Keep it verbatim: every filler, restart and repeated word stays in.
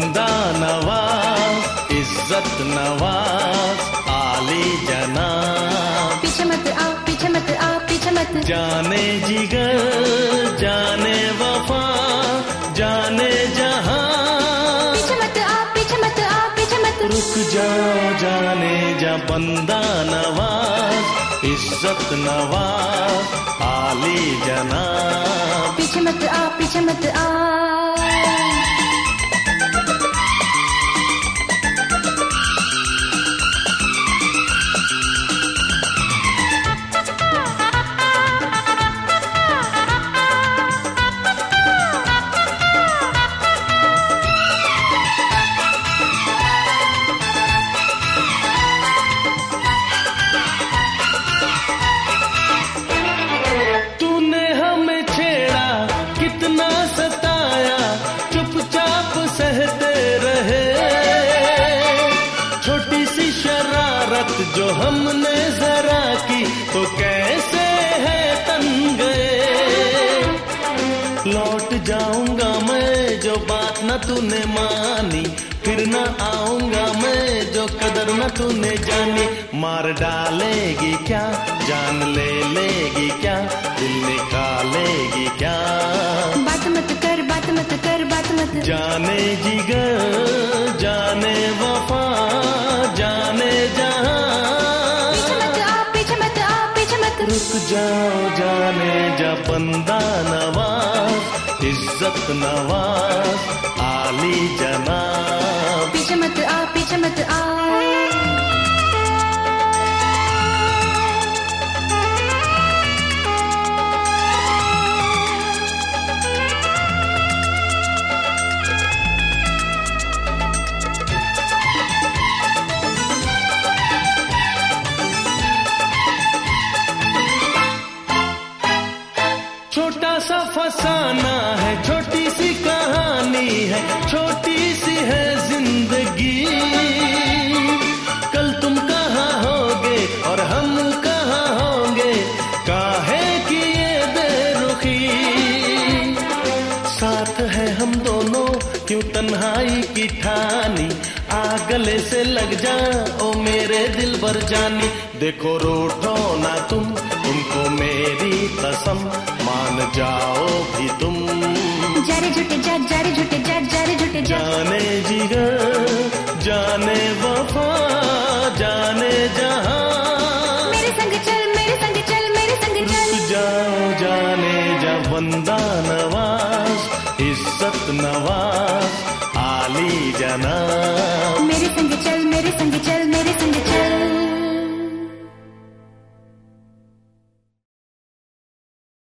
बंदा नवाज, इज्जत नवाज, आली जनाब। पीछे मत आ, पीछे मत आ, पीछे मत। जाने जिगर, जाने वफा, जाने जहां। पीछे मत आ, पीछे मत आ, पीछे मत। रुक जाओ जाने जा बंदा नवाज, इज्जत नवाज, आली जनाब। पीछे मत आ, पीछे मत आ। जो हमने जरा की तो कैसे है तन गए। लौट जाऊंगा मैं जो बात न तूने मानी, फिर न आऊंगा मैं जो कदर न तूने जानी। मार डालेगी क्या, जान ले लेगी क्या, दिल निकालेगी क्या। बात मत कर, बात मत कर, बात मत। जाने जिगर, जाने वफा, जाने जहां। रुक जाओ जाने जा बंदा नवाज, इज्जत नवाज, आली जनाब। पीछे मत आ, पीछे मत आ। छोटा सा फसाना है, छोटी सी कहानी है, छोटी सी है जिंदगी। कल तुम कहाँ होगे और हम कहाँ होंगे, काहे की ये बेरुखी। साथ है हम दोनों क्यों तन्हाई की ठानी, आ गले से लग जा ओ मेरे दिल भर जानी। देखो रूठो ना तुम, तुमको मेरी कसम, मान जाओ भी तुम। जारे झूठे जा, जारे झूठे जा, जारे झूठे जा। जाने जिगर, जाने वफा, जाने जहां। मेरे संग चल, मेरे संग चल, मेरे संग चल। रुक जाओ जाने जा बंदा नवाज, इज्जत नवाज, आली जनाब। मेरे संग चल, मेरे संग चल, मेरे संग चल।